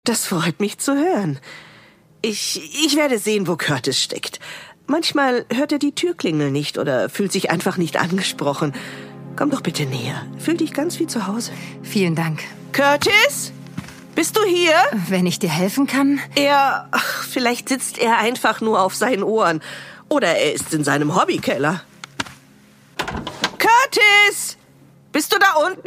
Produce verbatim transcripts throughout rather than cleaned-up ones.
Das freut mich zu hören. Ich, ich werde sehen, wo Curtis steckt. Manchmal hört er die Türklingel nicht oder fühlt sich einfach nicht angesprochen. Komm doch bitte näher. Fühl dich ganz wie zu Hause. Vielen Dank. Curtis? Bist du hier? Wenn ich dir helfen kann? Er... Ach, vielleicht sitzt er einfach nur auf seinen Ohren. Oder er ist in seinem Hobbykeller. Curtis! Bist du da unten?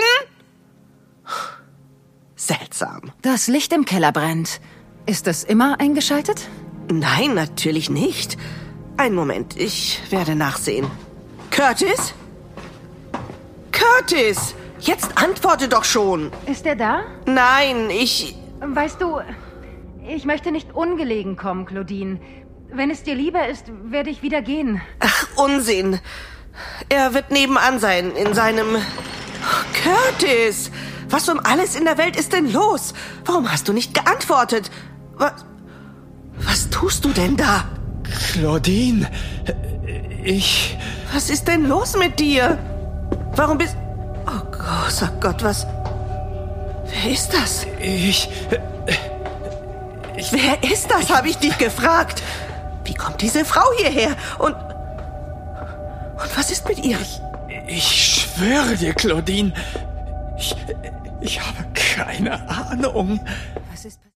Seltsam. Das Licht im Keller brennt. Ist es immer eingeschaltet? Nein, natürlich nicht. Einen Moment, ich werde nachsehen. Curtis? Curtis! Jetzt antworte doch schon. Ist er da? Nein, ich... Weißt du, ich möchte nicht ungelegen kommen, Claudine. Wenn es dir lieber ist, werde ich wieder gehen. Ach, Unsinn. Er wird nebenan sein, in seinem... Curtis! Was um alles in der Welt ist denn los? Warum hast du nicht geantwortet? Was... Was tust du denn da? Claudine, ich... Was ist denn los mit dir? Warum bist... Oh großer Gott, was... Wer ist das? Ich... ich Wer ist das, habe ich dich gefragt. Wie kommt diese Frau hierher? Und... Und was ist mit ihr? Ich, ich schwöre dir, Claudine, ich, ich habe keine Ahnung. Was ist